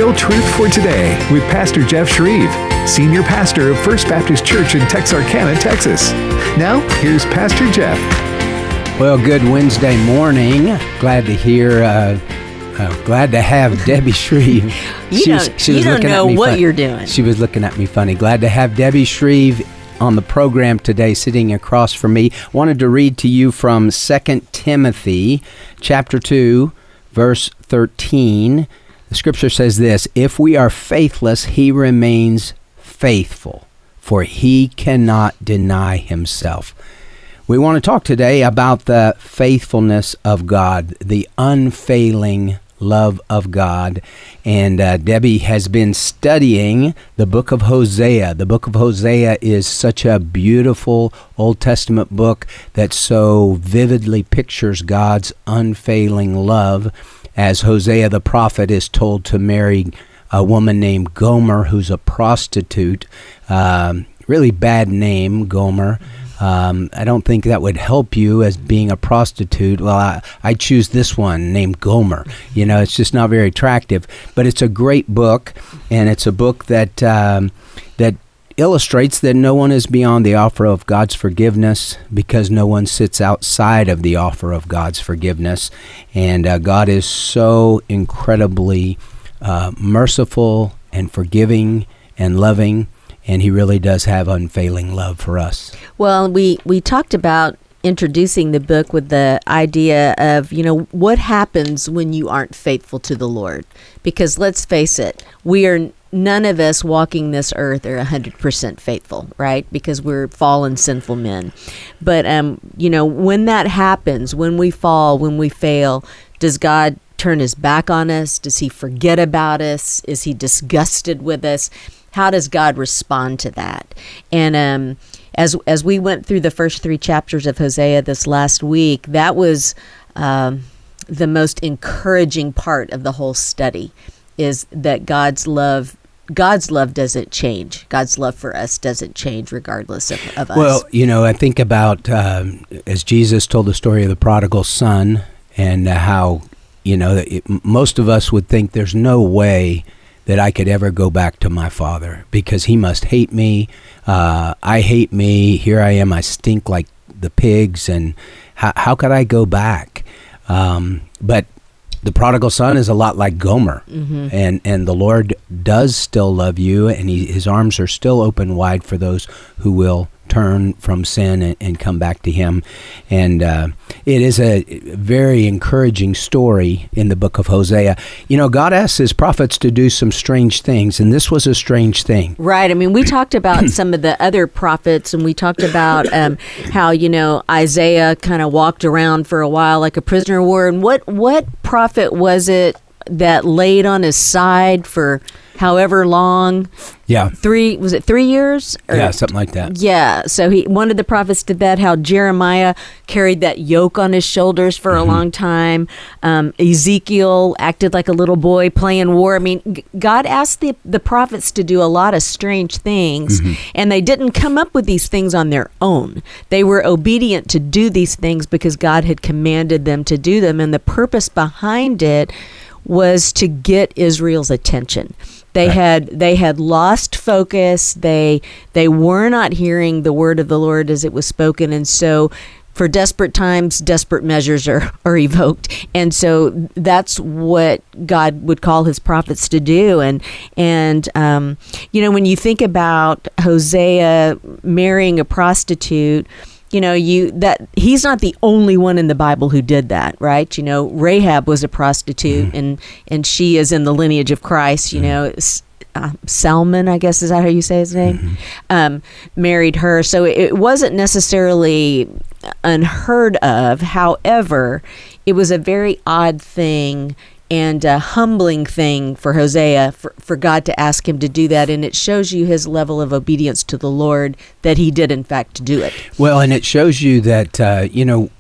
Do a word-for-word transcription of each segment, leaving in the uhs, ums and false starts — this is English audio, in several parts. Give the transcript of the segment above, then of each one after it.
Real Truth for Today with Pastor Jeff Shreve, Senior Pastor of First Baptist Church in Texarkana, Texas. Now, here's Pastor Jeff. Well, good Wednesday morning. Glad to hear, uh, uh, glad to have Debbie Shreve. You she don't, was, she was you don't looking know at me what fun- you're doing. She was looking at me funny. Glad to have Debbie Shreve on the program today, sitting across from me. Wanted to read to you from Second Timothy chapter two, verse thirteen. The scripture says this: if we are faithless, he remains faithful, for he cannot deny himself. We want to talk today about the faithfulness of God, the unfailing love of God. And uh, Debbie has been studying the book of Hosea. The book of Hosea is such a beautiful Old Testament book that so vividly pictures God's unfailing love, as Hosea the prophet is told to marry a woman named Gomer, who's a prostitute. Um, really bad name, Gomer. Um, I don't think that would help you as being a prostitute. Well, I, I choose this one named Gomer. You know, it's just not very attractive. But it's a great book, and it's a book that um, that illustrates that no one is beyond the offer of God's forgiveness, because no one sits outside of the offer of God's forgiveness. And uh, God is so incredibly uh, merciful and forgiving and loving. And he really does have unfailing love for us. Well, we, we talked about introducing the book with the idea of, you know, what happens when you aren't faithful to the Lord? Because let's face it, we are, none of us walking this earth are one hundred percent faithful, right? Because we're fallen, sinful men. But, um, you know, when that happens, when we fall, when we fail, does God turn his back on us? Does he forget about us? Is he disgusted with us? How does God respond to that? And um, as as we went through the first three chapters of Hosea this last week, that was um, the most encouraging part of the whole study, is that God's love God's love doesn't change. God's love for us doesn't change regardless of, of us. Well, you know, I think about um, as Jesus told the story of the prodigal son, and uh, how, you know, it, most of us would think there's no way that I could ever go back to my father, because he must hate me. Uh, I hate me. Here I am. I stink like the pigs. And how, how could I go back? Um, but the prodigal son is a lot like Gomer. Mm-hmm. And, and the Lord does still love you, and he, his arms are still open wide for those who will turn from sin and, and come back to him. And uh, it is a very encouraging story in the book of Hosea. You know, God asks his prophets to do some strange things, and this was a strange thing. Right. I mean, we talked about some of the other prophets, and we talked about um, how, you know, Isaiah kind of walked around for a while like a prisoner of war. And what, what prophet was it that laid on his side for however long? Yeah. Three, was it three years? Or, yeah, something like that. Yeah. So he, one of the prophets did that, how Jeremiah carried that yoke on his shoulders for mm-hmm. a long time. Um, Ezekiel acted like a little boy playing war. I mean, g- God asked the, the prophets to do a lot of strange things, mm-hmm. and they didn't come up with these things on their own. They were obedient to do these things because God had commanded them to do them, and the purpose behind it was to get Israel's attention. They right. had they had lost focus. They they were not hearing the word of the Lord as it was spoken, and so for desperate times, desperate measures are, are evoked. And so that's what God would call his prophets to do. And and um, you know, when you think about Hosea marrying a prostitute, you know, you that he's not the only one in the Bible who did that, right? You know, Rahab was a prostitute, mm-hmm. and and she is in the lineage of Christ. You mm-hmm. know, uh, Salmon, I guess is that how you say his name? Mm-hmm. Um, married her, so it wasn't necessarily unheard of. However, it was a very odd thing and a humbling thing for Hosea, for, for God to ask him to do that. And it shows you his level of obedience to the Lord, that he did, in fact, do it. Well, and it shows you that, uh, you know,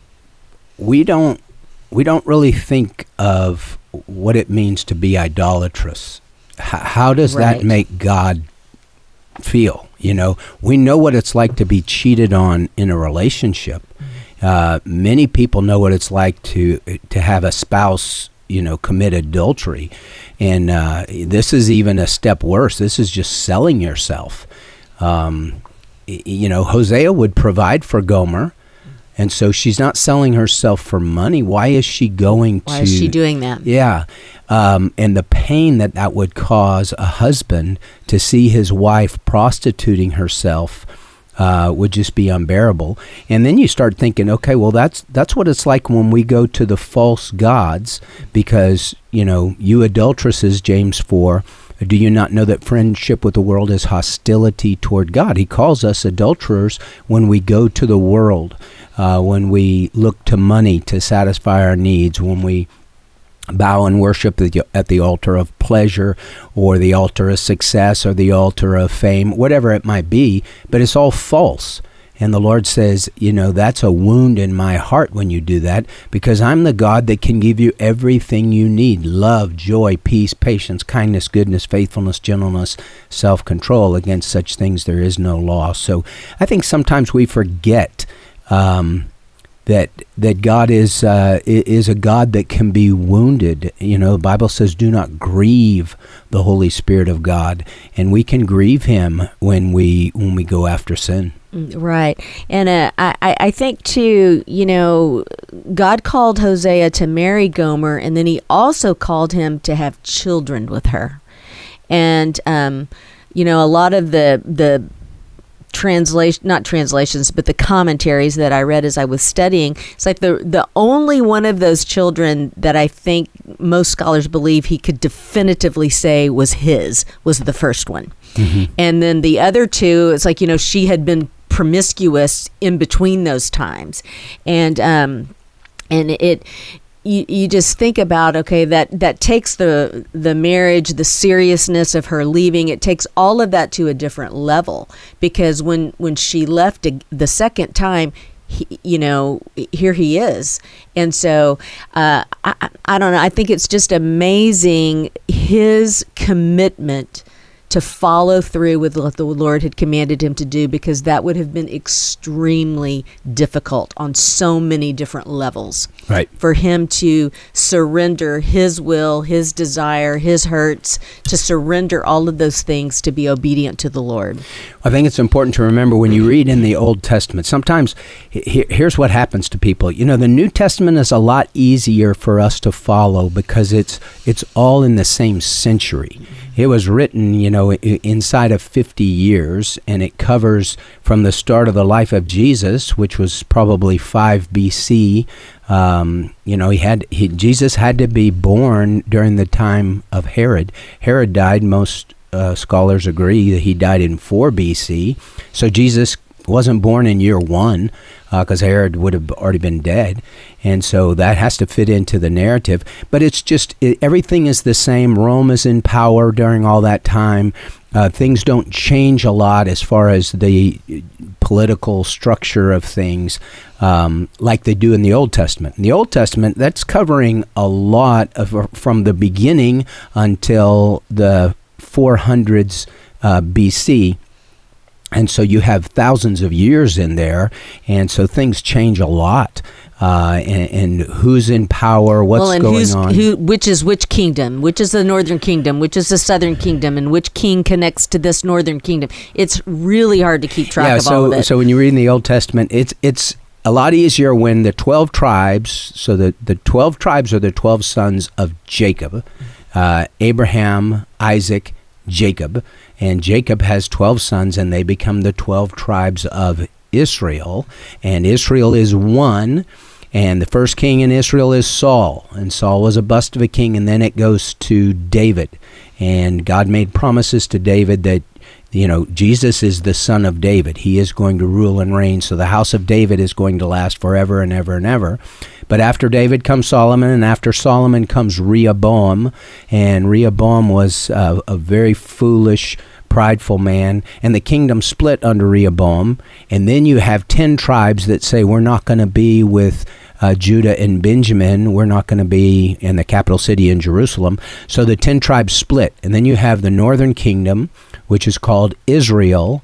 we don't, we don't really think of what it means to be idolatrous. H- how does right. that make God feel? You know, we know what it's like to be cheated on in a relationship. Uh, many people know what it's like to to have a spouse you know, commit adultery. And uh, this is even a step worse. This is just selling yourself. Um, you know, Hosea would provide for Gomer, and so she's not selling herself for money. Why is she going Why to... is she doing that? Yeah. Um, and the pain that that would cause a husband to see his wife prostituting herself uh, would just be unbearable. And then you start thinking, okay, well, that's that's what it's like when we go to the false gods, because, you know, you adulteresses, James four, do you not know that friendship with the world is hostility toward God? He calls us adulterers when we go to the world, uh, when we look to money to satisfy our needs, when we bow and worship at the altar of pleasure or the altar of success or the altar of fame, whatever it might be, but it's all false. And the Lord says, you know, that's a wound in my heart when you do that, because I'm the God that can give you everything you need: love, joy, peace, patience, kindness, goodness, faithfulness, gentleness, self-control. Against such things there is no law. So I think sometimes we forget um, that that God is uh, is a God that can be wounded. You know, the Bible says, do not grieve the Holy Spirit of God. And we can grieve him when we when we go after sin. Right. And uh, I, I think, too, you know, God called Hosea to marry Gomer, and then he also called him to have children with her. And, um, you know, a lot of the the translation, not translations, but the commentaries that I read as I was studying, it's like the the only one of those children that I think most scholars believe he could definitively say was his was the first one. Mm-hmm. And then the other two, it's like, you know, she had been promiscuous in between those times. And um and it you, you just think about, okay, that that takes the the marriage, the seriousness of her leaving, it takes all of that to a different level, because when when she left the second time, he, you know, here he is. And so uh I, I don't know, I think it's just amazing his commitment to follow through with what the Lord had commanded him to do, because that would have been extremely difficult on so many different levels. Right. For him to surrender his will, his desire, his hurts, to surrender all of those things to be obedient to the Lord. I think it's important to remember when you read in the Old Testament, sometimes he, here's what happens to people. You know, the New Testament is a lot easier for us to follow because it's it's all in the same century. It was written, you know, inside of fifty years, and it covers from the start of the life of Jesus, which was probably five B C. Um, you know, he had he, Jesus had to be born during the time of Herod. Herod died. Most uh, scholars agree that he died in four B C. So Jesus wasn't born in year one, because uh, Herod would have already been dead. And so that has to fit into the narrative. But it's just, it, everything is the same. Rome is in power during all that time. Uh, things don't change a lot as far as the political structure of things um, like they do in the Old Testament. In the Old Testament, that's covering a lot of from the beginning until the four hundreds uh, B C. And so you have thousands of years in there, and so things change a lot. Uh, and, and who's in power, what's well, and going who's, on. Who, which is which kingdom, which is the northern kingdom, which is the southern kingdom, and which king connects to this northern kingdom. It's really hard to keep track yeah, of so, all of it. So when you read in the Old Testament, it's it's a lot easier when the twelve tribes, so the, the twelve tribes are the twelve sons of Jacob, uh, Abraham, Isaac, Jacob, and Jacob has twelve sons, and they become the twelve tribes of Israel, and Israel is one, and the first king in Israel is Saul, and Saul was a bust of a king, and then it goes to David, and God made promises to David that, you know, Jesus is the son of David. He is going to rule and reign, so the house of David is going to last forever and ever and ever. But after David comes Solomon, and after Solomon comes Rehoboam, and Rehoboam was uh, a very foolish, prideful man, and the kingdom split under Rehoboam. And then you have ten tribes that say, we're not going to be with uh, Judah and Benjamin. We're not going to be in the capital city in Jerusalem. So the ten tribes split. And then you have the northern kingdom, which is called Israel,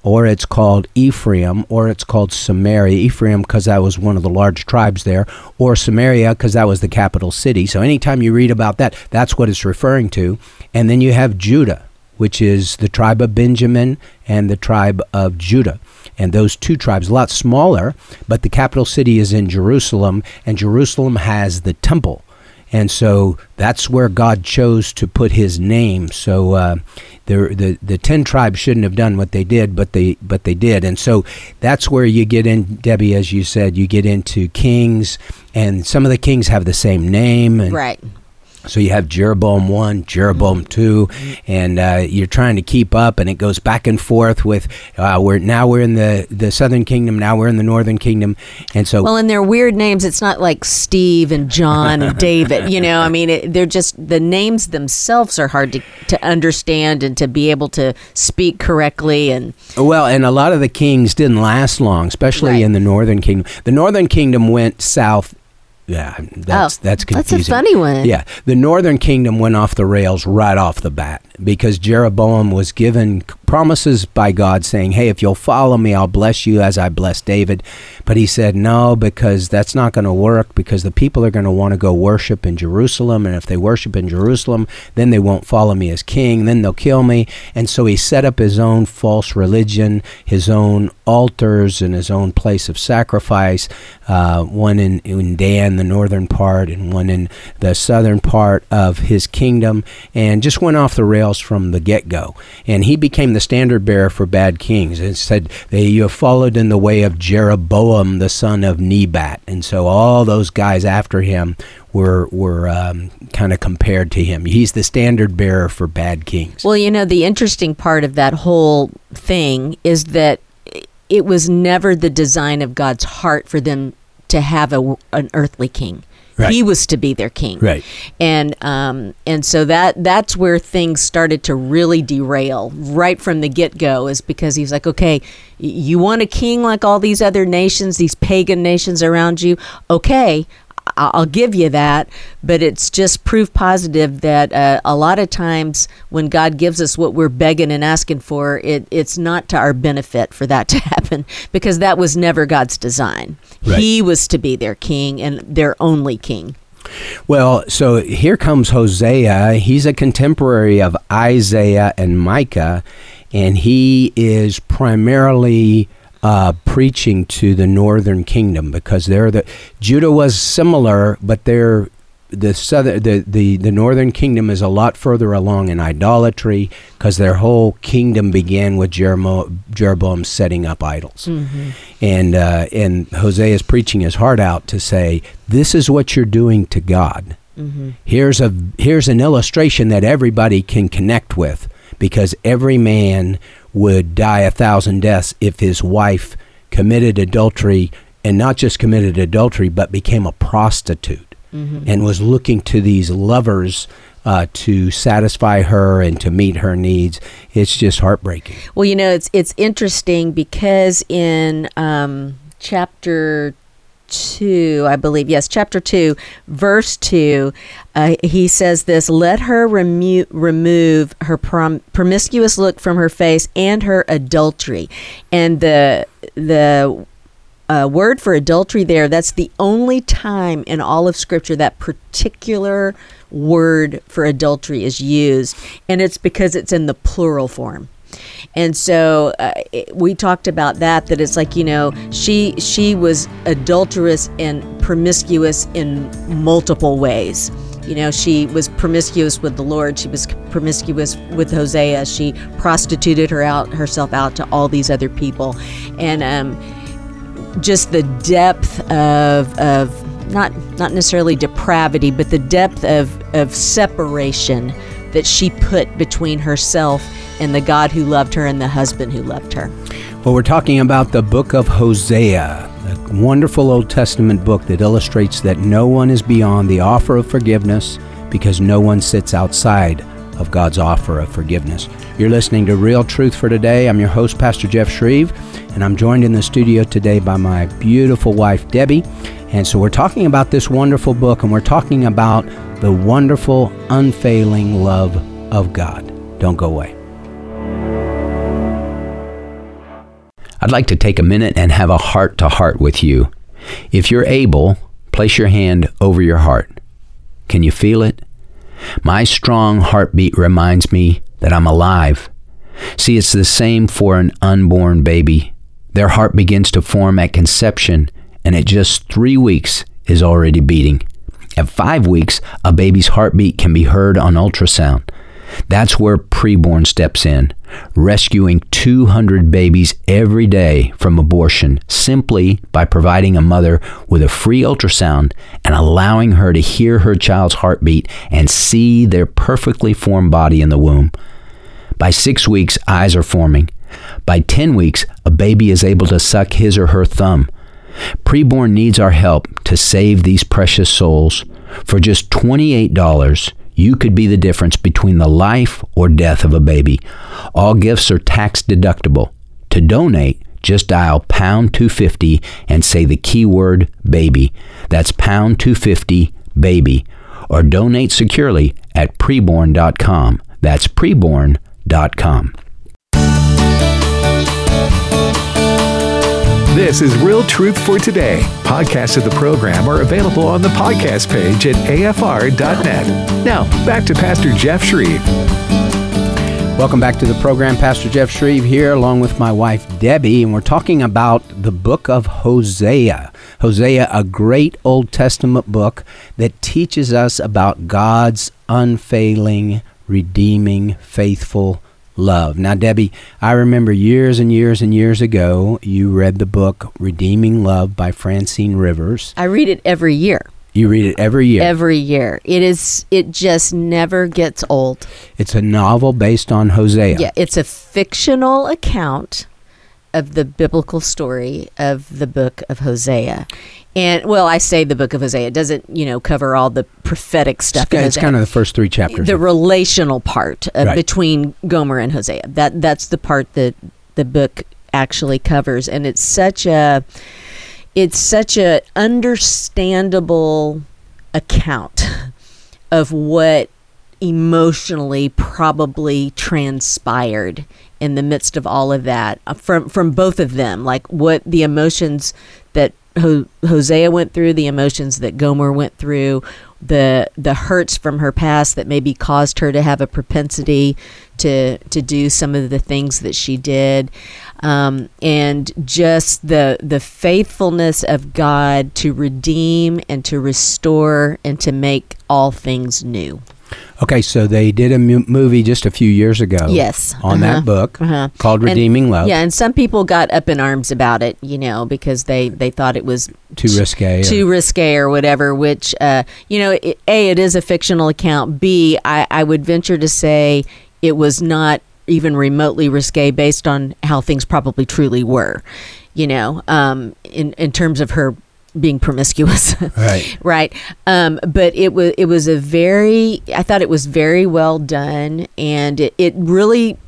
or it's called Ephraim, or it's called Samaria. Ephraim because that was one of the large tribes there, or Samaria because that was the capital city. So anytime you read about that, that's what it's referring to. And then you have Judah, which is the tribe of Benjamin and the tribe of Judah. And those two tribes, a lot smaller, but the capital city is in Jerusalem, and Jerusalem has the temple. And so that's where God chose to put his name. So uh, the, the the ten tribes shouldn't have done what they did, but they but they did. And so that's where you get in, Debbie, as you said, you get into kings, and some of the kings have the same name. And right. So you have Jeroboam one, Jeroboam two, and uh, you're trying to keep up, and it goes back and forth with uh, we're now we're in the, the southern kingdom, now we're in the northern kingdom, and so well, and they're weird names. It's not like Steve and John and David. You know, I mean, it, they're just the names themselves are hard to, to understand and to be able to speak correctly. And well, and a lot of the kings didn't last long, especially right. in the northern kingdom. The northern kingdom went south. Yeah, that's oh, that's confusing. That's a funny one. Yeah, the northern kingdom went off the rails right off the bat because Jeroboam was given promises by God saying, hey, if you'll follow me, I'll bless you as I blessed David. But he said, no, because that's not going to work, because the people are going to want to go worship in Jerusalem. And if they worship in Jerusalem, then they won't follow me as king. Then they'll kill me. And so he set up his own false religion, his own altars, and his own place of sacrifice, uh, one in, in Dan, the northern part, and one in the southern part of his kingdom, and just went off the rails from the get-go. And he became the standard bearer for bad kings. It said that you have followed in the way of Jeroboam, the son of Nebat. And so all those guys after him were were um, kind of compared to him. He's the standard bearer for bad kings. Well, you know, the interesting part of that whole thing is that it was never the design of God's heart for them to have a, an earthly king. Right. He was to be their king. Right. And um, and so that that's where things started to really derail right from the get-go, is because he's like, okay, you want a king like all these other nations, these pagan nations around you? Okay, I'll give you that, but it's just proof positive that uh, a lot of times when God gives us what we're begging and asking for, it, it's not to our benefit for that to happen, because that was never God's design. Right. He was to be their king and their only king. Well, so here comes Hosea. He's a contemporary of Isaiah and Micah, and he is primarily Uh, preaching to the northern kingdom, because they're the Judah was similar, but they're the southern the, the the northern kingdom is a lot further along in idolatry, because their whole kingdom began with Jeroboam, Jeroboam setting up idols. Mm-hmm. And uh, and Hosea is preaching his heart out to say, this is what you're doing to God. Mm-hmm. Here's a here's an illustration that everybody can connect with, because every man would die a thousand deaths if his wife committed adultery, and not just committed adultery, but became a prostitute, mm-hmm. and was looking to these lovers uh, to satisfy her and to meet her needs. It's just heartbreaking. Well, you know, it's it's interesting because in um, chapter two, I believe, yes, chapter two, verse two, uh, he says this: let her remo- remove her prom- promiscuous look from her face and her adultery. And the the uh, word for adultery there, that's the only time in all of Scripture that particular word for adultery is used, and it's because it's in the plural form. And so uh, it, we talked about that, that it's like, you know, she she was adulterous and promiscuous in multiple ways. You know, she was promiscuous with the Lord. She was promiscuous with Hosea. She prostituted her out herself out to all these other people. And um, just the depth of of not not necessarily depravity, but the depth of, of separation that she put between herself and the God who loved her and the husband who loved her. Well, we're talking about the book of Hosea, a wonderful Old Testament book that illustrates that no one is beyond the offer of forgiveness, because no one sits outside of God's offer of forgiveness. You're listening to Real Truth for Today. I'm your host, Pastor Jeff Shreve, and I'm joined in the studio today by my beautiful wife, Debbie. And so we're talking about this wonderful book, and we're talking about the wonderful, unfailing love of God. Don't go away. I'd like to take a minute and have a heart-to-heart with you. If you're able, place your hand over your heart. Can you feel it? My strong heartbeat reminds me that I'm alive. See, it's the same for an unborn baby. Their heart begins to form at conception, and at just three weeks is already beating. At five weeks, a baby's heartbeat can be heard on ultrasound. That's where Preborn steps in, rescuing two hundred babies every day from abortion simply by providing a mother with a free ultrasound and allowing her to hear her child's heartbeat and see their perfectly formed body in the womb. By six weeks, eyes are forming. By ten weeks, a baby is able to suck his or her thumb. Preborn needs our help to save these precious souls. For just twenty-eight dollars, you could be the difference between the life or death of a baby. All gifts are tax deductible. To donate, just dial pound two fifty and say the keyword baby. That's pound two fifty baby. Or donate securely at preborn dot com. That's preborn dot com. This is Real Truth for Today. Podcasts of the program are available on the podcast page at A F R dot net. Now, back to Pastor Jeff Shreve. Welcome back to the program. Pastor Jeff Shreve here along with my wife Debbie, and we're talking about the book of Hosea. Hosea, a great Old Testament book that teaches us about God's unfailing, redeeming, faithful love. Now, Debbie, I remember years and years and years ago, you read the book Redeeming Love by Francine Rivers. I read it every year. You read it every year? Every year. It is. It just never gets old. It's a novel based on Hosea. Yeah, it's a fictional account of the biblical story of the book of Hosea. And, well, I say the book of Hosea. It doesn't, you know, cover all the prophetic stuff. It's, it's kind of the first three chapters. The relational part uh, right. between Gomer and Hosea. That That's the part that the book actually covers. And it's such a, it's such a understandable account of what emotionally probably transpired in the midst of all of that uh, from from both of them, like what the emotions that Ho- Hosea went through, the emotions that Gomer went through, the the hurts from her past that maybe caused her to have a propensity to to do some of the things that she did, um, and just the the faithfulness of God to redeem and to restore and to make all things new. Okay, so they did a mu- movie just a few years ago. Yes. On uh-huh. that book uh-huh. called Redeeming and, Love. Yeah, and some people got up in arms about it, you know, because they, they thought it was too risque. Too or, risque or whatever, which, uh, you know, it, A, it is a fictional account. B, I, I would venture to say it was not even remotely risque based on how things probably truly were, you know, um, in, in terms of her being promiscuous. Right. Right. Um, but it was, it was a very, I thought it was very well done, and it, it really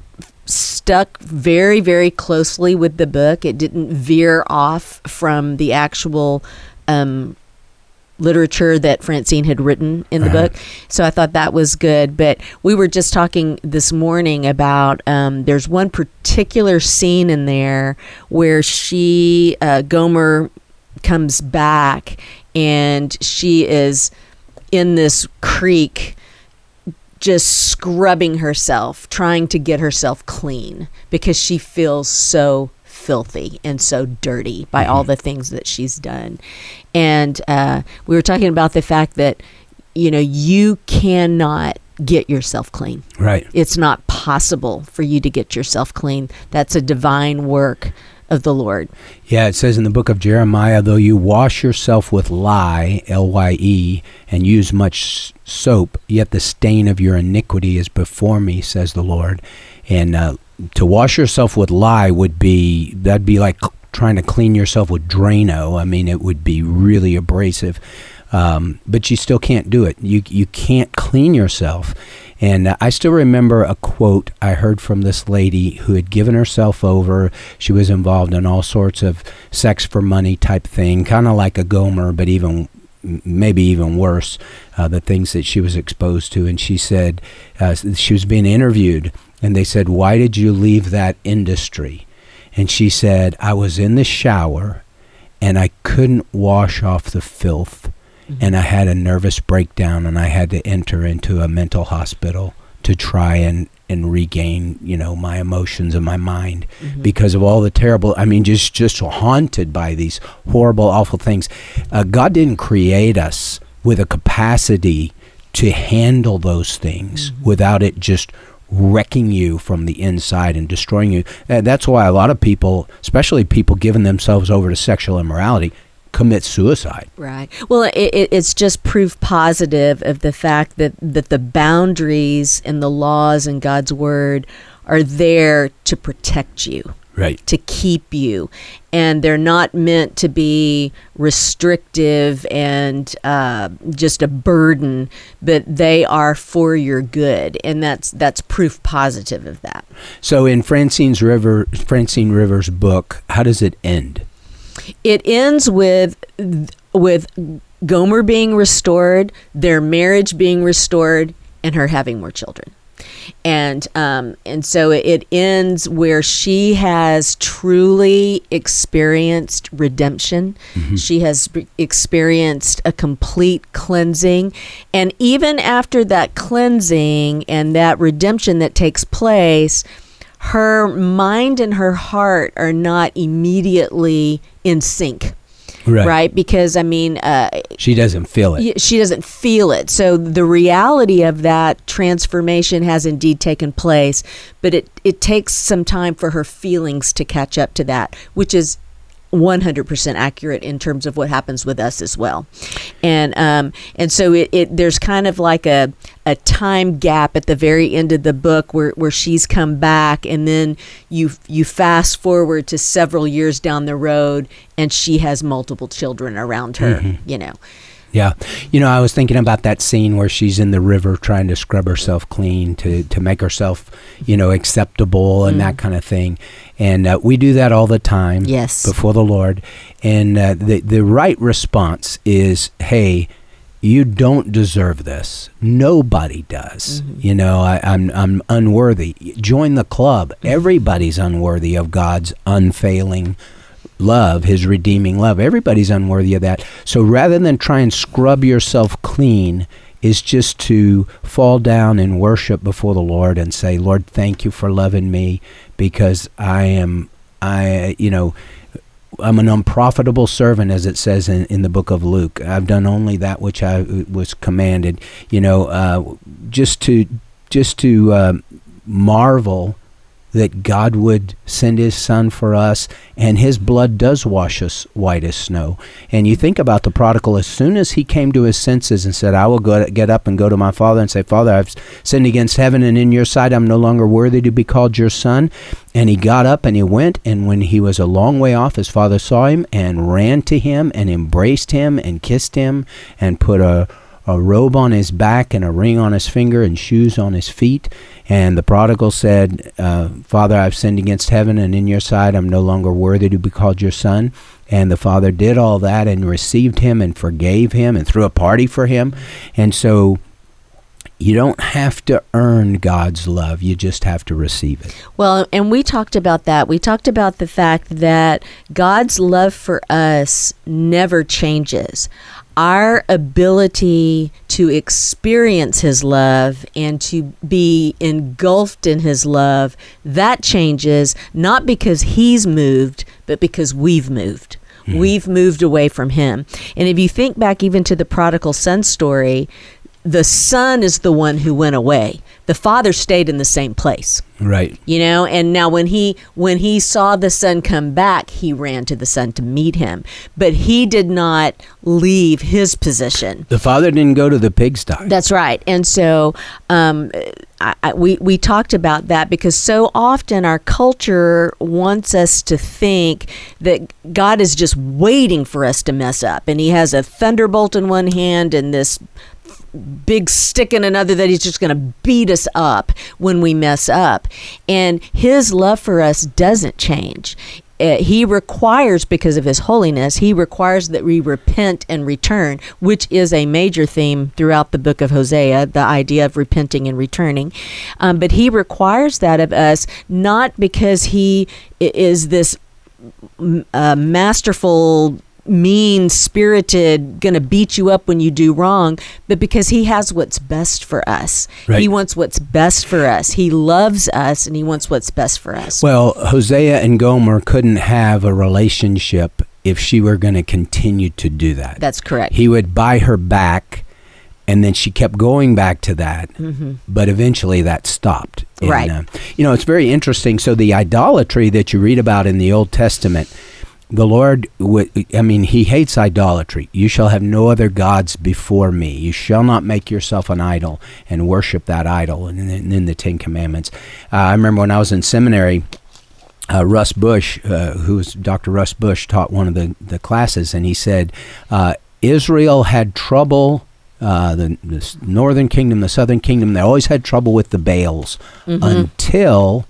stuck very, very closely with the book. It didn't veer off from the actual, um, literature that Francine had written in the uh-huh. book. So I thought that was good. But we were just talking this morning about, um, there's one particular scene in there where she, uh, Gomer, comes back and she is in this creek just scrubbing herself, trying to get herself clean because she feels so filthy and so dirty by mm-hmm. all the things that she's done. And uh, we were talking about the fact that, you know, you cannot get yourself clean. Right. It's not possible for you to get yourself clean. That's a divine work of the Lord. Yeah, it says in the book of Jeremiah, though you wash yourself with lye, L Y E, and use much soap, yet the stain of your iniquity is before me, says the Lord. And uh, to wash yourself with lye would be, that'd be like trying to clean yourself with Drano. I mean, it would be really abrasive. Um, but you still can't do it. You you can't clean yourself. And uh, I still remember a quote I heard from this lady who had given herself over. She was involved in all sorts of sex for money type thing, kind of like a Gomer, but even maybe even worse, uh, the things that she was exposed to. And she said, uh, she was being interviewed, and they said, "Why did you leave that industry?" And she said, I was in the shower and I couldn't wash off the filth. Mm-hmm. And I had a nervous breakdown and I had to enter into a mental hospital to try and, and regain, you know, my emotions and my mind mm-hmm. because of all the terrible, I mean, just, just haunted by these horrible, awful things. Uh, God didn't create us with a capacity to handle those things mm-hmm. without it just wrecking you from the inside and destroying you. Uh, that's why a lot of people, especially people giving themselves over to sexual immorality, commit suicide. Right. Well, it, it, it's just proof positive of the fact that, that the boundaries and the laws in God's word are there to protect you. Right. To keep you. And they're not meant to be restrictive and uh, just a burden, but they are for your good. And that's that's proof positive of that. So in Francine's River, Francine Rivers' book, how does it end? It ends with with Gomer being restored, their marriage being restored, and her having more children. And um, and so it ends where she has truly experienced redemption. Mm-hmm. She has experienced a complete cleansing. And even after that cleansing and that redemption that takes place, her mind and her heart are not immediately in sync. Right. right? Because, I mean... Uh, she doesn't feel it. She doesn't feel it. So the reality of that transformation has indeed taken place, but it, it takes some time for her feelings to catch up to that, which is one hundred percent accurate in terms of what happens with us as well. And um, and so it, it there's kind of like a, a time gap at the very end of the book where, where she's come back, and then you you fast forward to several years down the road and she has multiple children around her, mm-hmm. you know. Yeah. You know, I was thinking about that scene where she's in the river trying to scrub herself clean to, to make herself, you know, acceptable and mm. that kind of thing. And uh, we do that all the time yes. before the Lord. And uh, the, the right response is, hey, you don't deserve this. Nobody does. Mm-hmm. You know, I, I'm I'm unworthy. Join the club. Mm-hmm. Everybody's unworthy of God's unfailing love, his redeeming love. Everybody's unworthy of that. So rather than try and scrub yourself clean, is just to fall down and worship before the Lord and say, Lord, thank you for loving me, because I am, I, you know, I'm an unprofitable servant, as it says in, in the book of Luke. I've done only that which I was commanded, you know, uh, just to, just to uh, marvel that God would send his son for us, and his blood does wash us white as snow. And you think about the prodigal, as soon as he came to his senses and said, I will go get up and go to my father and say, Father, I've sinned against heaven and in your sight. I'm no longer worthy to be called your son. And he got up and he went, and when he was a long way off, his father saw him and ran to him and embraced him and kissed him and put a a robe on his back and a ring on his finger and shoes on his feet. And the prodigal said, uh, Father, I've sinned against heaven and in your sight. I'm no longer worthy to be called your son. And the father did all that and received him and forgave him and threw a party for him. And so you don't have to earn God's love. You just have to receive it. Well, and we talked about that. We talked about the fact that God's love for us never changes. Our ability to experience his love and to be engulfed in his love, that changes, not because he's moved, but because we've moved. Mm. We've moved away from him. And if you think back even to the prodigal son story, the son is the one who went away. The father stayed in the same place. Right. You know, and now when he when he saw the son come back, he ran to the son to meet him. But he did not leave his position. The father didn't go to the pigsty. That's right. And so um, I, I, we, we talked about that because so often our culture wants us to think that God is just waiting for us to mess up. And he has a thunderbolt in one hand and this big stick in another that he's just going to beat us up when we mess up. And his love for us doesn't change. uh, he requires, because of his holiness, he requires that we repent and return, which is a major theme throughout the book of Hosea, the idea of repenting and returning. Um, but he requires that of us, not because he i- is this uh, masterful, mean-spirited, gonna beat you up when you do wrong, but because he has what's best for us. Right. He wants what's best for us. He loves us, and he wants what's best for us. Well, Hosea and Gomer couldn't have a relationship if she were going to continue to do that. That's correct. He would buy her back, and then she kept going back to that, Mm-hmm. but eventually that stopped. And, Right. uh, you know, it's very interesting. So the idolatry that you read about in the Old Testament, the Lord, would, I mean, he hates idolatry. You shall have no other gods before me. You shall not make yourself an idol and worship that idol. And in, in the Ten Commandments. Uh, I remember when I was in seminary, uh, Russ Bush, uh, who was Doctor Russ Bush, taught one of the, the classes, and he said, uh, Israel had trouble, uh, the, the northern kingdom, the southern kingdom, they always had trouble with the Baals Mm-hmm. until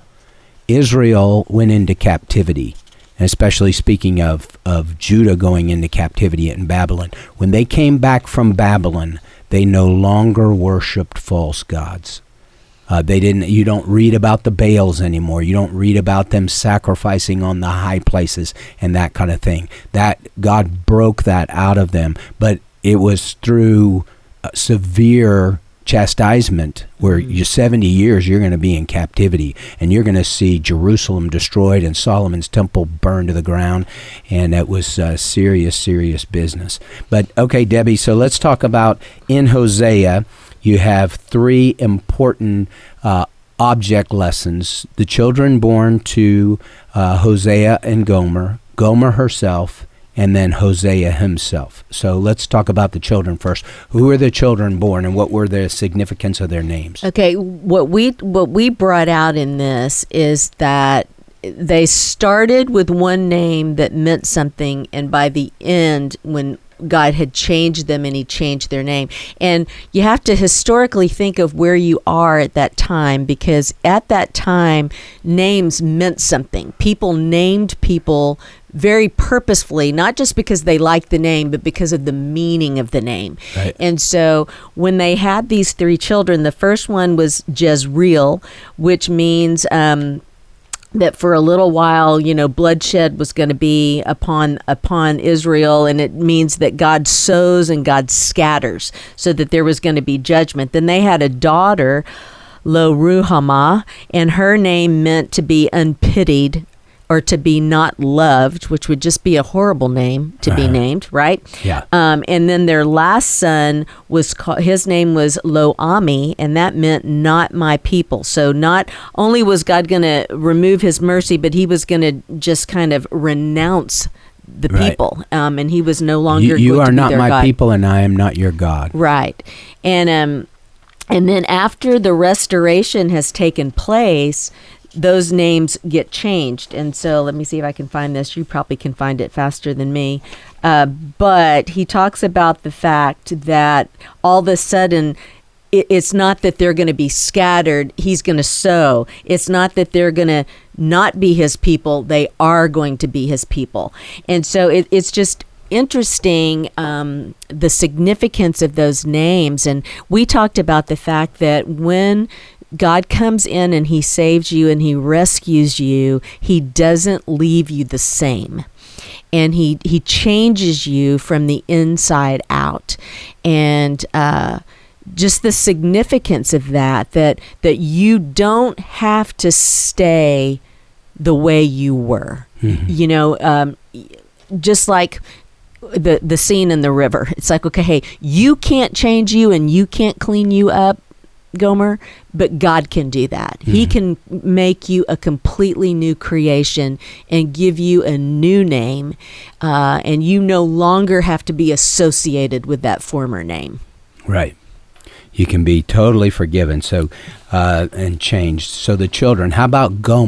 Israel went into captivity. Especially speaking of, of Judah going into captivity in Babylon. When they came back from Babylon, they no longer worshipped false gods. Uh, they didn't. You don't read about the Baals anymore. You don't read about them sacrificing on the high places and that kind of thing. That God broke that out of them, but it was through uh, severe chastisement, where you seventy years you're going to be in captivity, and you're going to see Jerusalem destroyed and Solomon's temple burned to the ground, and it was uh, serious, serious business. But okay, Debbie, so let's talk about in Hosea. You have three important uh, object lessons: the children born to uh, Hosea and Gomer, Gomer herself, and then Hosea himself. So let's talk about the children first. Who were the children born, and what were the significance of their names? Okay, what we what we brought out in this is that they started with one name that meant something, and by the end, when God had changed them and he changed their name. And you have to historically think of where you are at that time, because at that time, names meant something. People named people very purposefully, not just because they liked the name, but because of the meaning of the name. Right. And so when they had these three children, the first one was Jezreel, which means um, that for a little while, you know, bloodshed was going to be upon upon Israel, and it means that God sows and God scatters, so that there was going to be judgment. Then they had a daughter, Lo Ruhamah, and her name meant to be unpitied, or to be not loved, which would just be a horrible name to be Uh-huh. named, right? Yeah. Um, and then their last son was called, his name was Lo-Ami, and that meant not my people. So not only was God going to remove his mercy, but he was going to just kind of renounce the Right. people, um, and he was no longer You, you going are to be not their my God. people, and I am not your God. Right. And um and then after the restoration has taken place, those names get changed. And so let me see if I can find this. You probably can find it faster than me. Uh, but he talks about the fact that all of a sudden, it, it's not that they're going to be scattered. He's going to sow. It's not that they're going to not be his people. They are going to be his people. And so it, it's just interesting, um, the significance of those names. And we talked about the fact that when God comes in and he saves you and he rescues you, he doesn't leave you the same. And he, he changes you from the inside out. And uh, just the significance of that, that, that you don't have to stay the way you were. Mhm. You know, um, just like the the scene in the river. It's like, okay, hey, you can't change you and you can't clean you up, Gomer, but God can do that. He can make you a completely new creation and give you a new name, uh, and you no longer have to be associated with that former name. Right. You can be totally forgiven, so uh, and changed. So the children. How about Gomer?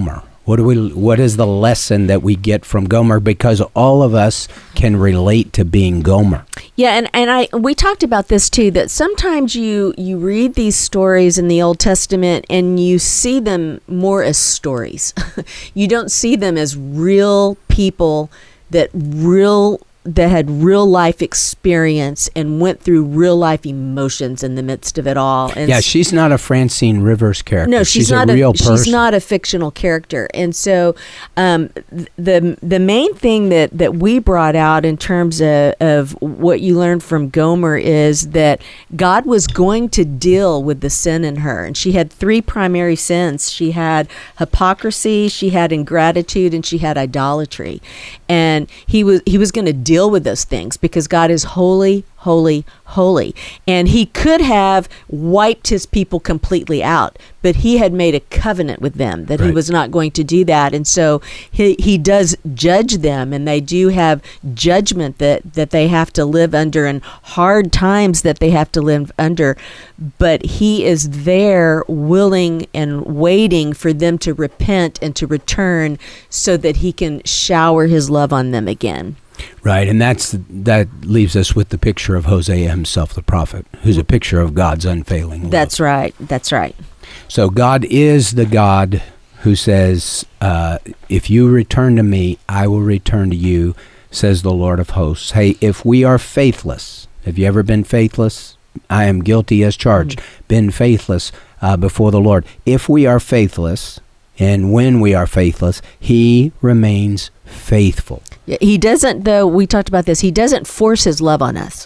What do we? What is the lesson that we get from Gomer? Because all of us can relate to being Gomer. Yeah, and, and I we talked about this too, that sometimes you you read these stories in the Old Testament and you see them more as stories. You don't see them as real people that real that had real life experience and went through real life emotions in the midst of it all. And yeah, she's not a Francine Rivers character. No, she's, she's not a real a, person. She's not a fictional character. And so um, the the main thing that, that we brought out in terms of, of what you learned from Gomer is that God was going to deal with the sin in her. And she had three primary sins. She had hypocrisy, she had ingratitude, and she had idolatry. And he was he was going to deal with those things because God is holy, holy, holy. And he could have wiped his people completely out, but he had made a covenant with them that right. he was not going to do that. And so he, he does judge them, and they do have judgment that, that they have to live under and hard times that they have to live under. But he is there willing and waiting for them to repent and to return so that he can shower his love on them again. Right, and that's that leaves us with the picture of Hosea himself, the prophet, who's a picture of God's unfailing love. That's right, that's right. So God is the God who says, uh, if you return to me, I will return to you, says the Lord of hosts. Hey, if we are faithless, have you ever been faithless? I am guilty as charged, mm-hmm. been faithless uh, before the Lord. If we are faithless, and when we are faithless, he remains faithful. He doesn't, though, we talked about this, he doesn't force his love on us.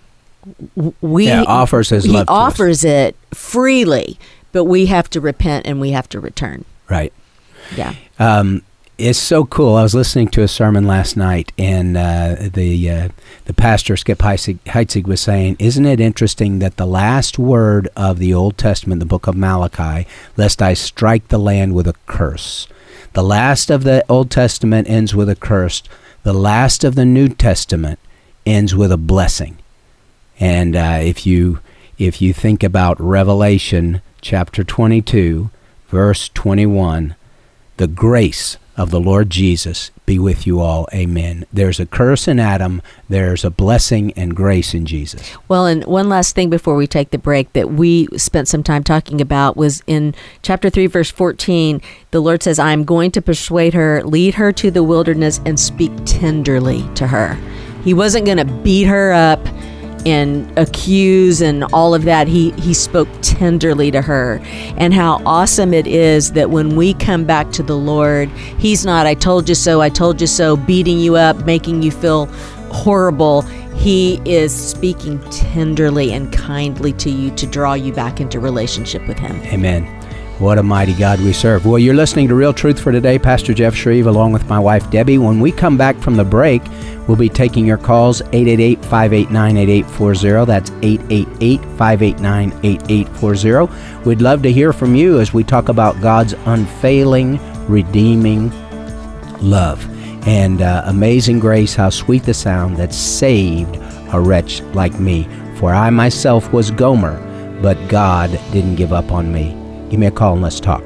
We, yeah, offers his he love to offers us. it freely, but we have to repent and we have to return. Right. Yeah. Um, it's so cool. I was listening to a sermon last night, and uh, the uh, the pastor, Skip Heitzig, Heitzig, was saying, isn't it interesting that the last word of the Old Testament, the book of Malachi, lest I strike the land with a curse. The last of the Old Testament ends with a curse. The last of the New Testament ends with a blessing. And uh, if you if you think about Revelation chapter twenty-two, verse twenty-one, the grace of the Lord Jesus be with you all. Amen. There's a curse in Adam. There's a blessing and grace in Jesus. Well, and one last thing before we take the break that we spent some time talking about was in chapter three, verse fourteen, the Lord says, I am going to persuade her, lead her to the wilderness, and speak tenderly to her. He wasn't going to beat her up and accuse and all of that. He he spoke tenderly to her. And how awesome it is that when we come back to the Lord, he's not, I told you so, I told you so, beating you up, making you feel horrible. He is speaking tenderly and kindly to you to draw you back into relationship with him. Amen. What a mighty God we serve. Well, you're listening to Real Truth for Today. Pastor Jeff Shreve along with my wife Debbie. When we come back from the break, we'll be taking your calls, eight eight eight, five eight nine, eight eight four zero. That's eight eight eight, five eight nine, eight eight four zero. We'd love to hear from you as we talk about God's unfailing, redeeming love. And uh, amazing grace, how sweet the sound that saved a wretch like me. For I myself was Gomer, but God didn't give up on me. Give me a call and let's talk.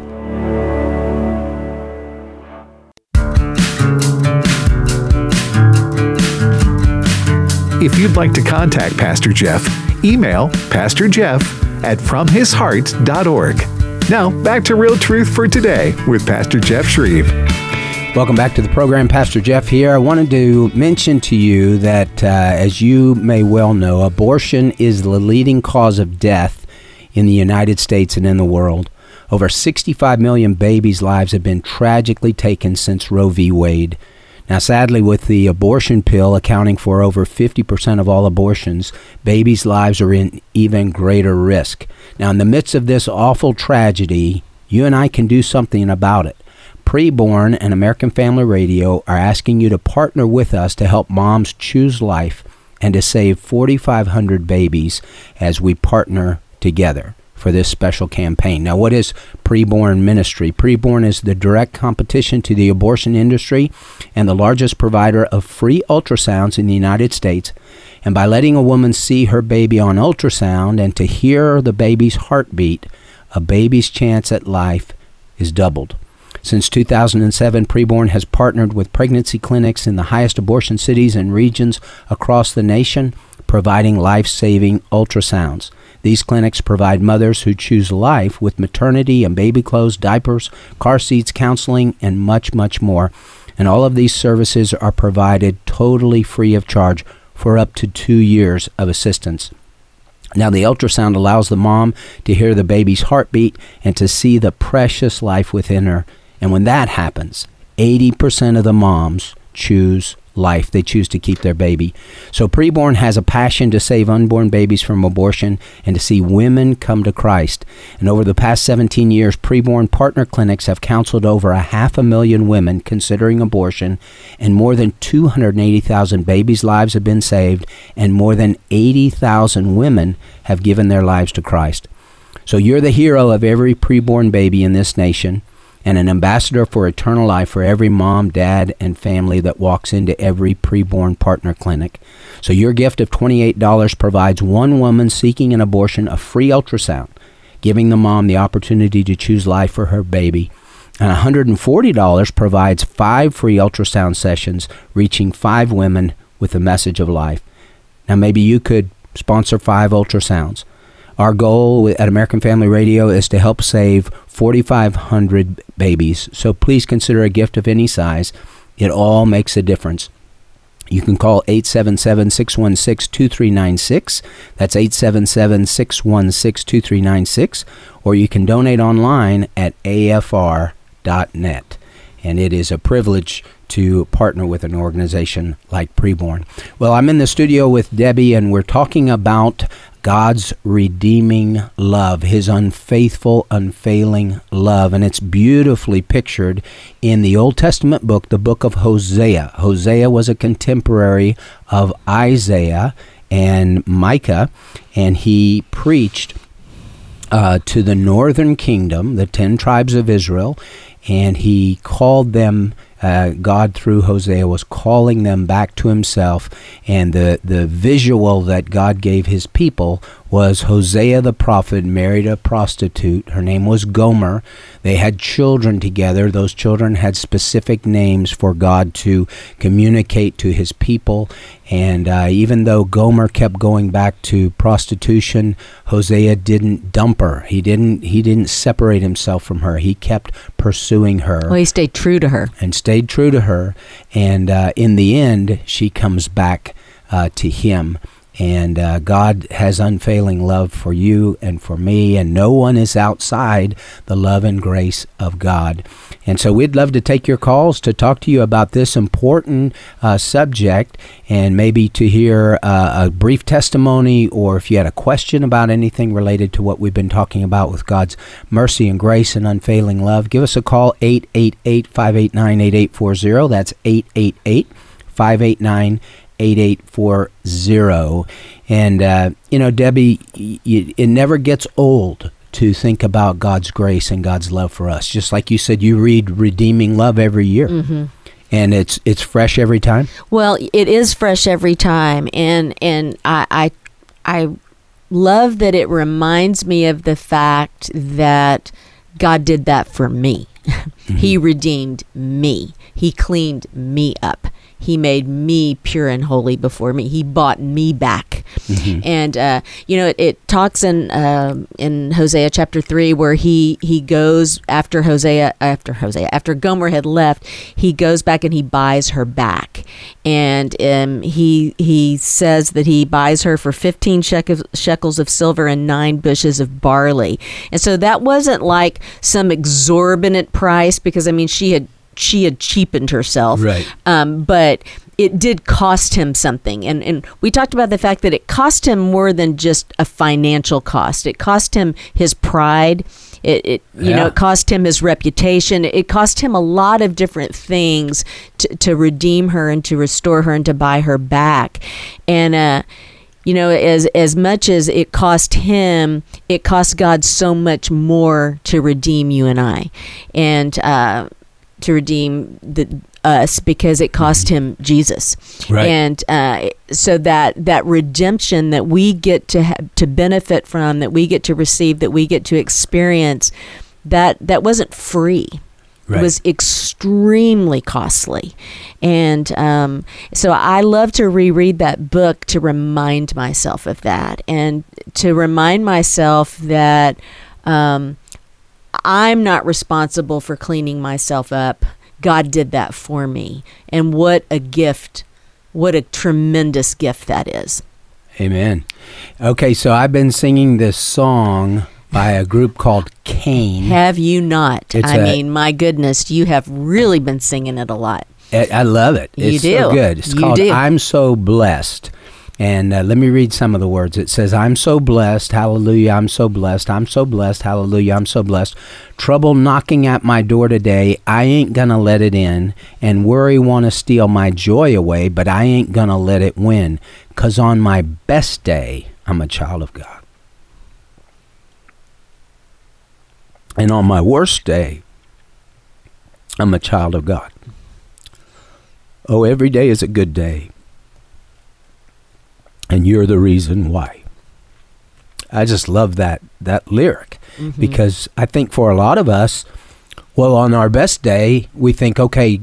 If you'd like to contact Pastor Jeff, email pastor jeff at from his heart dot org. Now, back to Real Truth for Today with Pastor Jeff Shreve. Welcome back to the program. Pastor Jeff here. I wanted to mention to you that, uh, as you may well know, abortion is the leading cause of death in the United States and in the world. Over sixty-five million babies' lives have been tragically taken since Roe v. Wade. Now, sadly, with the abortion pill accounting for over fifty percent of all abortions, babies' lives are in even greater risk. Now, in the midst of this awful tragedy, you and I can do something about it. Preborn and American Family Radio are asking you to partner with us to help moms choose life and to save forty-five hundred babies as we partner together for this special campaign. Now, what is Preborn Ministry? Preborn is the direct competition to the abortion industry and the largest provider of free ultrasounds in the United States. And by letting a woman see her baby on ultrasound and to hear the baby's heartbeat, a baby's chance at life is doubled. Since two thousand seven, Preborn has partnered with pregnancy clinics in the highest abortion cities and regions across the nation, providing life-saving ultrasounds. These clinics provide mothers who choose life with maternity and baby clothes, diapers, car seats, counseling, and much, much more. And all of these services are provided totally free of charge for up to two years of assistance. Now, the ultrasound allows the mom to hear the baby's heartbeat and to see the precious life within her. And when that happens, eighty percent of the moms choose life. They choose to keep their baby. So Preborn has a passion to save unborn babies from abortion and to see women come to Christ. And over the past seventeen years, Preborn partner clinics have counseled over a half a million women considering abortion, and more than two hundred eighty thousand babies' lives have been saved, and more than eighty thousand women have given their lives to Christ. So you're the hero of every preborn baby in this nation, and an ambassador for eternal life for every mom, dad, and family that walks into every preborn partner clinic. So your gift of twenty-eight dollars provides one woman seeking an abortion a free ultrasound, giving the mom the opportunity to choose life for her baby. And one hundred forty dollars provides five free ultrasound sessions, reaching five women with the message of life. Now maybe you could sponsor five ultrasounds. Our goal at American Family Radio is to help save forty-five hundred babies. So please consider a gift of any size. It all makes a difference. You can call eight seven seven, six one six, two three nine six. That's eight seven seven, six one six, two three nine six. Or you can donate online at A F R dot net. And it is a privilege to partner with an organization like Preborn. Well, I'm in the studio with Debbie, and we're talking about God's redeeming love, his unfaithful, unfailing love. And it's beautifully pictured in the Old Testament book, the book of Hosea. Hosea was a contemporary of Isaiah and Micah, and he preached uh, to the northern kingdom, the ten tribes of Israel, and he called them, uh, God through Hosea was calling them back to himself. And the, the visual that God gave his people was Hosea the prophet married a prostitute. Her name was Gomer. They had children together. Those children had specific names for God to communicate to his people. And uh, even though Gomer kept going back to prostitution, Hosea didn't dump her. He didn't. He didn't separate himself from her. He kept pursuing her. Well, he stayed true to her. And stayed true to her. And uh, in the end, she comes back uh, to him. And uh, God has unfailing love for you and for me, and no one is outside the love and grace of God. And so we'd love to take your calls to talk to you about this important uh, subject, and maybe to hear uh, a brief testimony, or if you had a question about anything related to what we've been talking about with God's mercy and grace and unfailing love. Give us a call, eight eight eight, five eight nine, eight eight four zero. That's eight eight eight, five eight nine, eight eight four zero. And, uh, you know, Debbie, y- it never gets old to think about God's grace and God's love for us. Just like you said, you read Redeeming Love every year. Mm-hmm. And it's it's fresh every time? Well, it is fresh every time. And and I, I, I love that it reminds me of the fact that God did that for me. Mm-hmm. He redeemed me. He cleaned me up. He made me pure and holy before me. He bought me back. Mm-hmm. And, uh, you know, it, it talks in uh, in Hosea chapter three where he, he goes after Hosea, after Hosea, after Gomer had left, he goes back and he buys her back. And um, he he says that he buys her for fifteen shekels, shekels of silver and nine bushes of barley. And so that wasn't like some exorbitant price, because, I mean, she had she had cheapened herself. Right. Um, but it did cost him something. And, and we talked about the fact that it cost him more than just a financial cost. It cost him his pride. It, it you yeah. know, it cost him his reputation. It cost him a lot of different things to, to redeem her and to restore her and to buy her back. And, uh, you know, as as much as it cost him, it cost God so much more to redeem you and I. And, uh, to redeem the us, because it cost him Jesus. Right. And uh, so that that redemption that we get to ha- to benefit from, that we get to receive, that we get to experience, that that wasn't free. Right. It was extremely costly. And um, so I love to reread that book to remind myself of that, and to remind myself that um, I'm not responsible for cleaning myself up. God did that for me. And what a gift, what a tremendous gift that is. Amen. Okay, so I've been singing this song by a group called Cain. Have you not? It's I a- mean, my goodness, you have really been singing it a lot. I, I love it. You It's do. so good. It's You called do. I'm So Blessed. And uh, let me read some of the words. It says, I'm so blessed, hallelujah, I'm so blessed, I'm so blessed, hallelujah, I'm so blessed. Trouble knocking at my door today, I ain't gonna let it in. And worry wanna steal my joy away, but I ain't gonna let it win. 'Cause on my best day, I'm a child of God. And on my worst day, I'm a child of God. Oh, every day is a good day. And you're the reason why. I just love that that lyric, Mm-hmm. because I think for a lot of us, well, on our best day, we think, okay,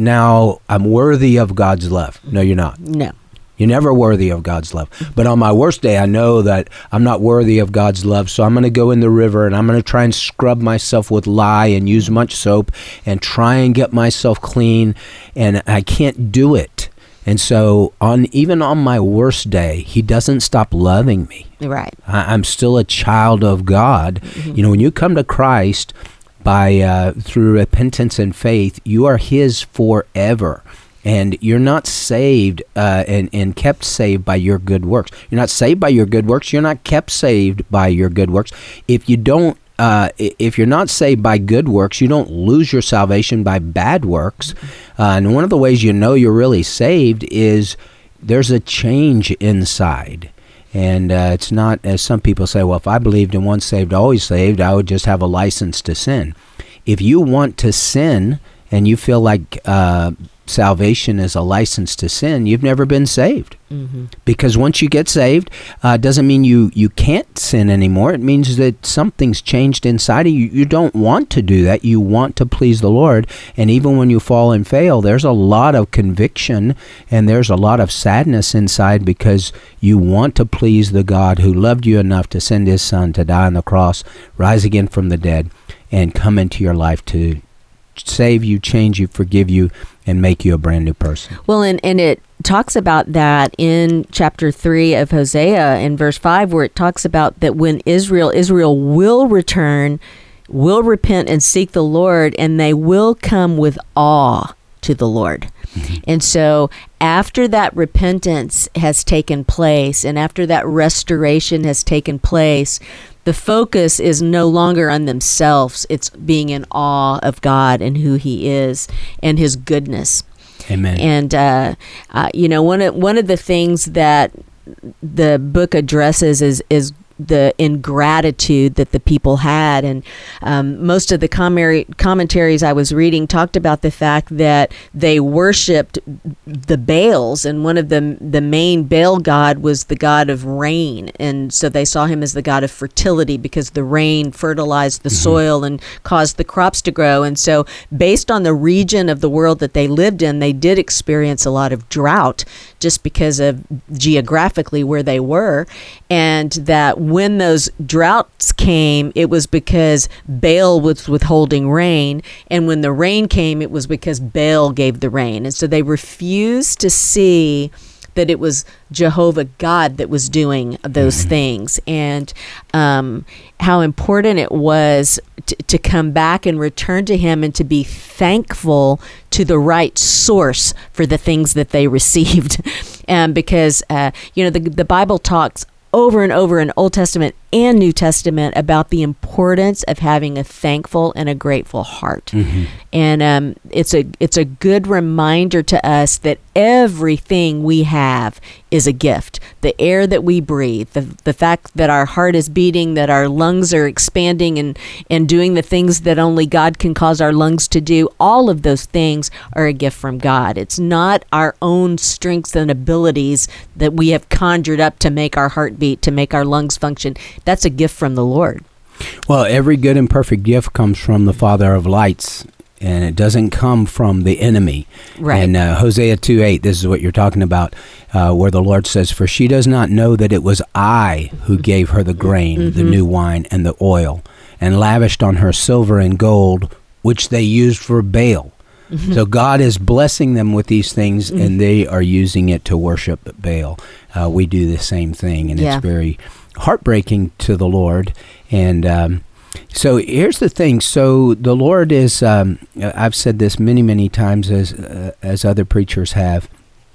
now I'm worthy of God's love. No, you're not. No. You're never worthy of God's love. But on my worst day, I know that I'm not worthy of God's love, so I'm going to go in the river and I'm going to try and scrub myself with lye and use much soap and try and get myself clean, and I can't do it. And so on even on my worst day, he doesn't stop loving me. Right. I, I'm still a child of God. Mm-hmm. You know, when you come to Christ by uh, through repentance and faith, you are his forever. And you're not saved uh, and, and kept saved by your good works. You're not saved by your good works. You're not kept saved by your good works. If you don't, uh, if you're not saved by good works, you don't lose your salvation by bad works. Uh, and one of the ways you know you're really saved is there's a change inside. And uh, it's not, as some people say, well, if I believed in once saved, always saved, I would just have a license to sin. If you want to sin and you feel like uh, salvation is a license to sin, you've never been saved. Mm-hmm. Because once you get saved, uh, doesn't mean you, you can't sin anymore. It means that something's changed inside of you. You don't want to do that. You want to please the Lord. And even when you fall and fail, there's a lot of conviction and there's a lot of sadness inside, because you want to please the God who loved you enough to send his son to die on the cross, rise again from the dead, and come into your life to save you, change you, forgive you, and make you a brand new person. Well, and, and it talks about that in chapter three of Hosea in verse five, where it talks about that when Israel, Israel will return, will repent and seek the Lord, and they will come with awe to the Lord. Mm-hmm. And so after that repentance has taken place, and after that restoration has taken place, the focus is no longer on themselves. It's being in awe of God and who he is and his goodness. Amen. And, uh, uh, you know, one of, one of the things that the book addresses is, is the ingratitude that the people had. And um, most of the commar- commentaries I was reading talked about the fact that they worshipped the Baals, and one of the the main Baal god was the god of rain. And so they saw him as the god of fertility, because the rain fertilized the mm-hmm. soil and caused the crops to grow. And so based on the region of the world that they lived in, they did experience a lot of drought just because of geographically where they were. And that when those droughts came, it was because Baal was withholding rain. And when the rain came, it was because Baal gave the rain. And so they refused to see that it was Jehovah God that was doing those mm-hmm. things. And um, how important it was t- to come back and return to him, and to be thankful to the right source for the things that they received. And because, uh, you know, the, the Bible talks over and over in Old Testament and New Testament about the importance of having a thankful and a grateful heart. Mm-hmm. And um, it's a it's a good reminder to us that everything we have is a gift. The air that we breathe, the the fact that our heart is beating, that our lungs are expanding and, and doing the things that only God can cause our lungs to do, all of those things are a gift from God. It's not our own strengths and abilities that we have conjured up to make our heart beat, to make our lungs function. That's a gift from the Lord. Well, every good and perfect gift comes from the Father of lights. and it doesn't come from the enemy. Right. And uh, Hosea two eight, this is what you're talking about, uh, where the Lord says, "For she does not know that it was I who gave her the grain, mm-hmm. the new wine, and the oil, and lavished on her silver and gold, which they used for Baal." Mm-hmm. So God is blessing them with these things, mm-hmm. and they are using it to worship Baal. Uh, we do the same thing, and yeah. it's very heartbreaking to the Lord. And um, so here's the thing. So the Lord is, um, I've said this many, many times as uh, as other preachers have.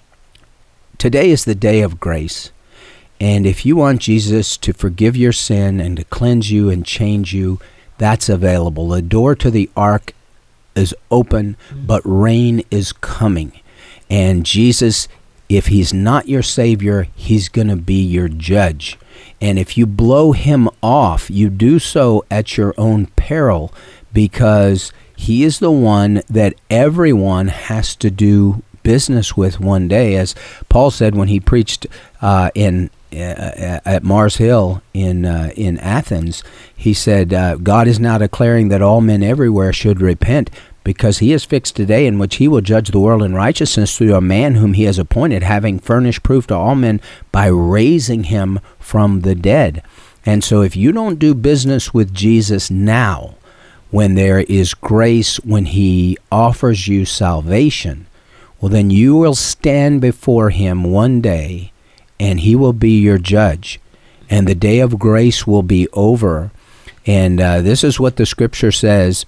Today is the day of grace. And if you want Jesus to forgive your sin and to cleanse you and change you, that's available. The door to the ark is open, but rain is coming. And Jesus, if he's not your Savior, he's going to be your judge. And if you blow him off, you do so at your own peril, because he is the one that everyone has to do business with one day. As Paul said when he preached uh, in uh, at Mars Hill in uh, in Athens, he said, uh, God is now declaring that all men everywhere should repent, because he has fixed a day in which he will judge the world in righteousness through a man whom he has appointed, having furnished proof to all men by raising him from the dead. And so if you don't do business with Jesus now, when there is grace, when he offers you salvation, well, then you will stand before him one day, and he will be your judge, and the day of grace will be over. And uh, this is what the scripture says,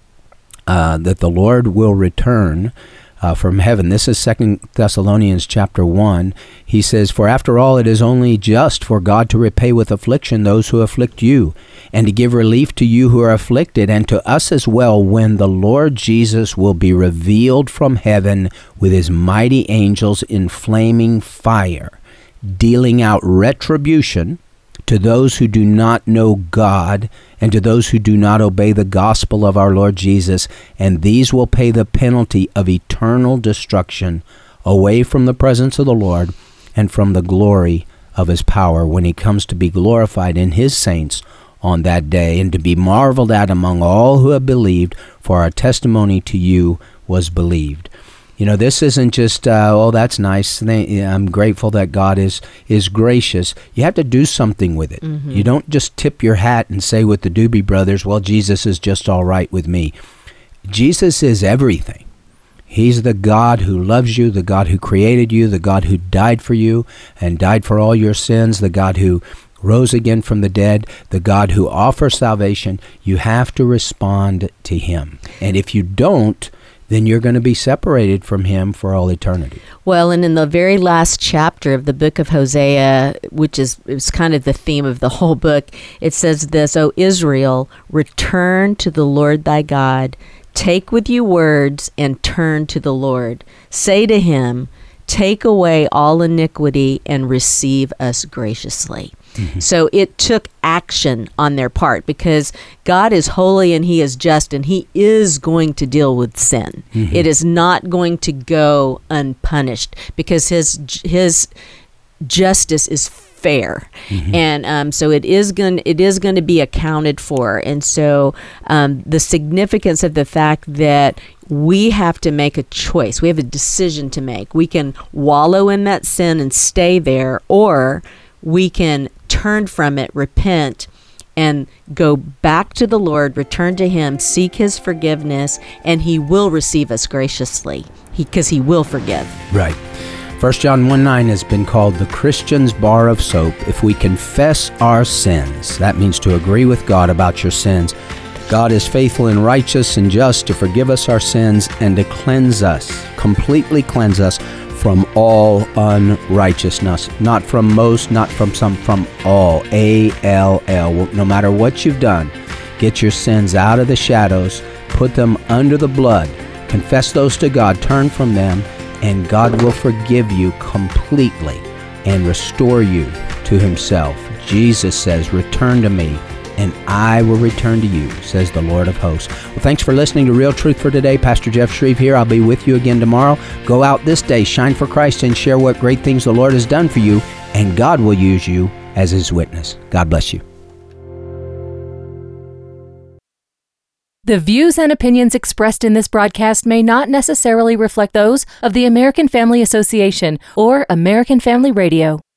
Uh, that the Lord will return uh, from heaven. This is Second Thessalonians chapter one. He says, "For after all, it is only just for God to repay with affliction those who afflict you, and to give relief to you who are afflicted, and to us as well, when the Lord Jesus will be revealed from heaven with his mighty angels in flaming fire, dealing out retribution to those who do not know God, and to those who do not obey the gospel of our Lord Jesus, and these will pay the penalty of eternal destruction away from the presence of the Lord and from the glory of his power, when he comes to be glorified in his saints on that day, and to be marveled at among all who have believed, for our testimony to you was believed." You know, this isn't just, uh, oh, that's nice. I'm grateful that God is is gracious. You have to do something with it. Mm-hmm. You don't just tip your hat and say with the Doobie Brothers, well, Jesus is just all right with me. Jesus is everything. He's the God who loves you, the God who created you, the God who died for you and died for all your sins, the God who rose again from the dead, the God who offers salvation. You have to respond to him. And if you don't, then you're going to be separated from him for all eternity. Well, and in the very last chapter of the book of Hosea, which is, is kind of the theme of the whole book, it says this, "O Israel, return to the Lord thy God. Take with you words and turn to the Lord. Say to him, take away all iniquity and receive us graciously." Mm-hmm. So it took action on their part, because God is holy and he is just, and he is going to deal with sin. Mm-hmm. It is not going to go unpunished, because his his justice is fair. Mm-hmm. And um, so it is going it is going to be accounted for. And so um, the significance of the fact that we have to make a choice, we have a decision to make. We can wallow in that sin and stay there, or we can turn from it, repent, and go back to the Lord, return to him, seek his forgiveness, and he will receive us graciously, because he, he will forgive. Right. First John one nine has been called the Christian's bar of soap. If we confess our sins, that means to agree with God about your sins. God is faithful and righteous and just to forgive us our sins and to cleanse us, completely cleanse us from all unrighteousness. Not from most, not from some, from all. A L L. No matter what you've done, get your sins out of the shadows, put them under the blood, confess those to God, turn from them, and God will forgive you completely and restore you to himself. Jesus says, return to me, and I will return to you, says the Lord of hosts. Well, thanks for listening to Real Truth for Today. Pastor Jeff Shreve here. I'll be with you again tomorrow. Go out this day, shine for Christ, and share what great things the Lord has done for you, and God will use you as his witness. God bless you. The views and opinions expressed in this broadcast may not necessarily reflect those of the American Family Association or American Family Radio.